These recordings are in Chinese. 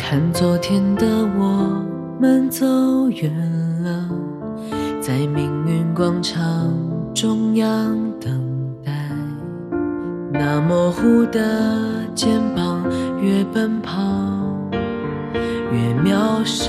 看昨天的我们走远了，在命运广场中央等待，那模糊的肩膀越奔跑越渺小。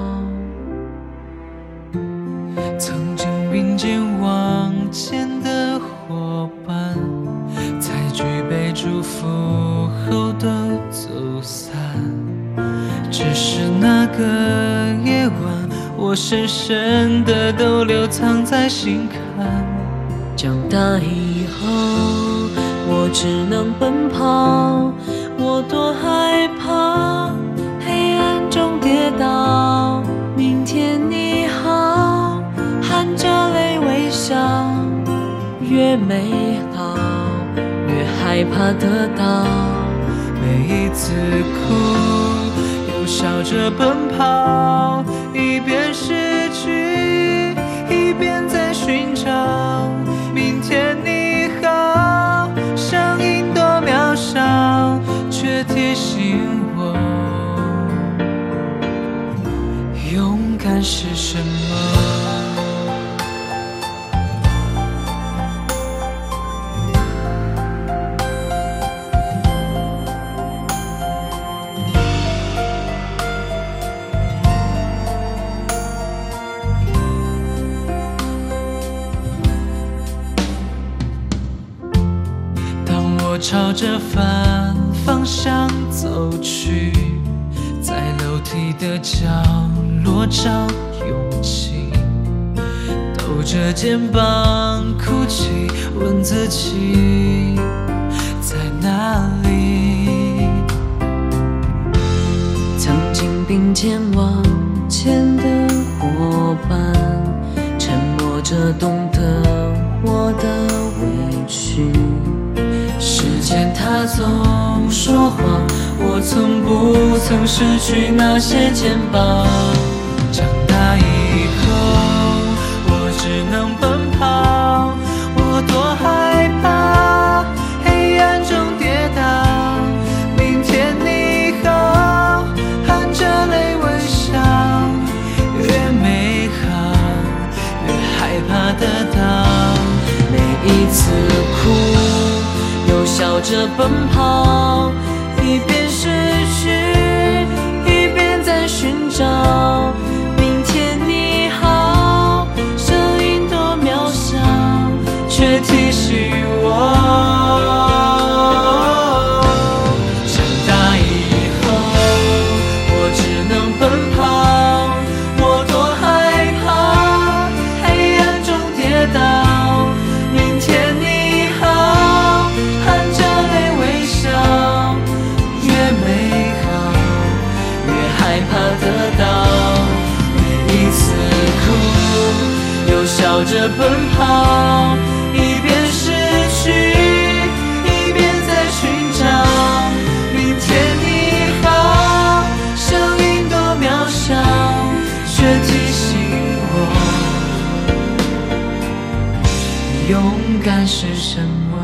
曾经并肩往前的伙伴，在举杯祝福后都走散。只是那个夜晚，我深深的都留藏在心坎。 长大以后，我只能奔跑，我多害怕黑暗中跌倒。明天你好，含着泪微笑，越美好越害怕得到。 每一次哭又笑着奔跑，一边失去一边在寻找。明天你好，声音多渺小，却提醒我勇敢是什么。我朝着反方向走去，在楼梯的角落找勇气，抖着肩膀哭泣，问自己在哪里。 曾经并肩往前的伙伴，沉默着懂得我的委屈。时间它总说谎，我从不曾失去那些肩膀。 长大以后，我只能奔跑，我多害怕黑暗中跌倒。明天你好，含着泪微笑，越美好越害怕得到。 每一次哭又笑着奔跑，一边失去一边在寻找。明天你好，声音多渺小，却提醒我长大以后我只能奔跑，我多害怕黑暗中跌倒。明天你好，含着泪微笑，越美好越害怕得到。每一次哭又笑着奔跑，一边失去一边在寻找。明天你好，声音多渺小，却提醒我勇敢是什么。